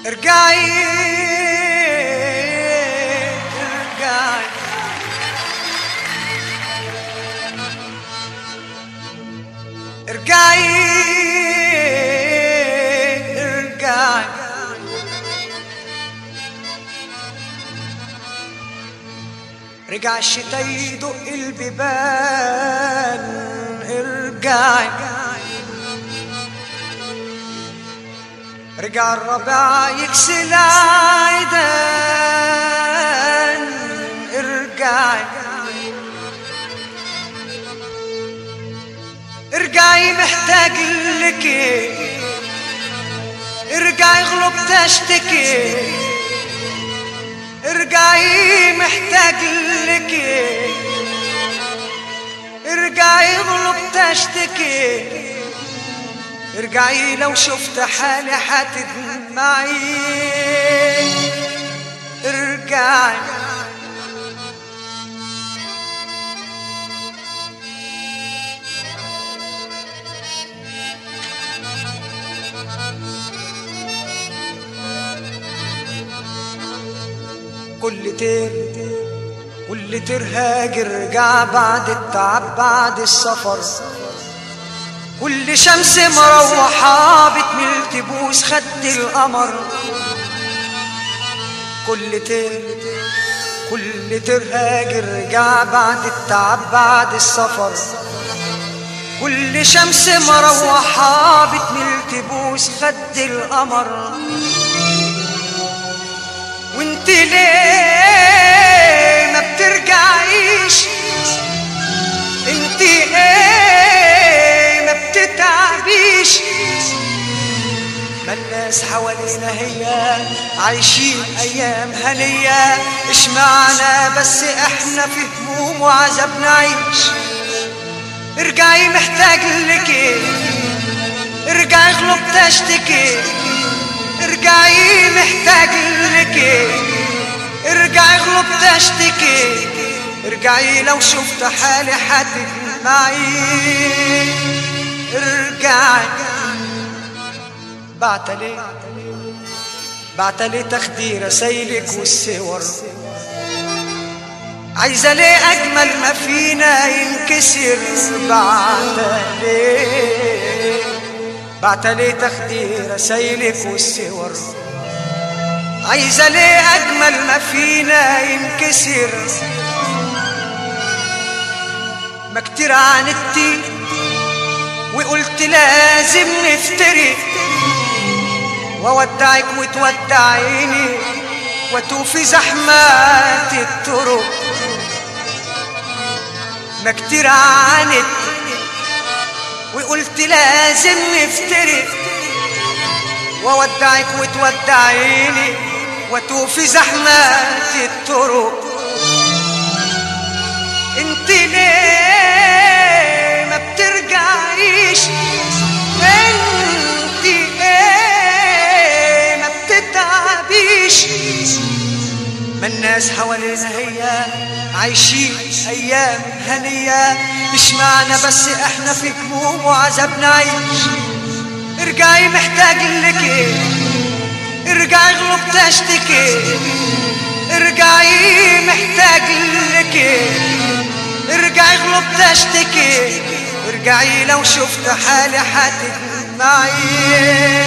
ارجعي ارجعي ارجعي ارجعي رجع الشتا يدق البيبان ارجعي رجع الربيع يكسي العيدان ارجعي ارجعي محتاج لك ارجعي غلبت اشتكي ارجعي محتاج لك ارجعي غلبت اشتكي ارجعي لو شفت حالي هتدمعي ارجعي كل ترهاج ارجع بعد التعب بعد السفر كل شمس مروحة بتميل تبوس خد القمر كل ترهاج ارجع بعد التعب بعد السفر كل شمس مروحة بتميل تبوس خد القمر وانت ليه ما بترجعيش انت ايه ما بتتعبيش ما الناس حوالينا هي عايشين ايام هنية اشمعنا بس احنا في هموم وعذاب نعيش ارجعي محتاج لك ارجعي غلبت اشتكي ارجعي محتاج لك ارجعي غلبت اشتكي ارجعي لو شفت حالي هتدمعي ارجعي بعتلي تاخدي رسايلك والصور عايزة ليه اجمل ما فينا ينكسر بعتلي تاخدي رسايلك والصور عايزة ليه اجمل ما فينا ينكسر ما كتير عاندتي وقلت لازم نفترق وودعك وتودعيني وتوفي زحمات الطرق ما كتير عاندتي وقلت لازم نفترق وودعك وتودعيني وتوفي زحمات الطرق انت ليه ما بترجعيش انت ايه ما بتتعبيش ما الناس حوالينا هي عايشين ايام هنية اشمعنا بس احنا في هموم وعذاب نعيش ارجعي محتاج لك ارجعي غلبت اشتكي ارجعي محتاج لك ارجعي غلبت اشتكي ارجعي لو شفت حالي هتدمعي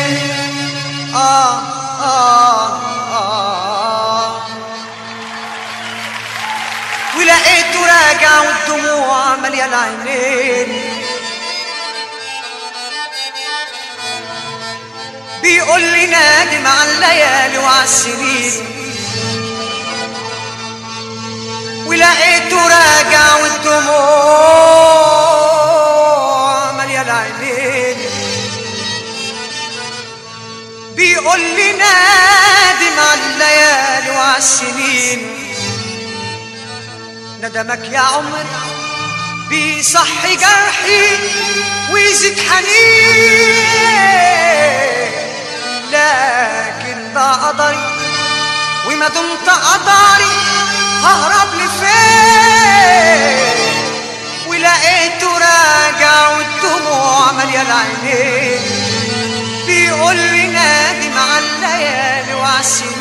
ولقيته راجع والدموع ماليه العينين بيقول لي نادم على الليالي وعلى السنين ولقيته راجع والدموع ماليه العينين بيقول لي نادم على الليالي وعلى السنين ندمك يا عمر بيصحي جرحي ويزيد حنين لكن ده قدري وما دمت قدري ههرب لفين ولقيته راجع والدموع ماليه العينين بيقول لي نادم على الليالي وعالسنين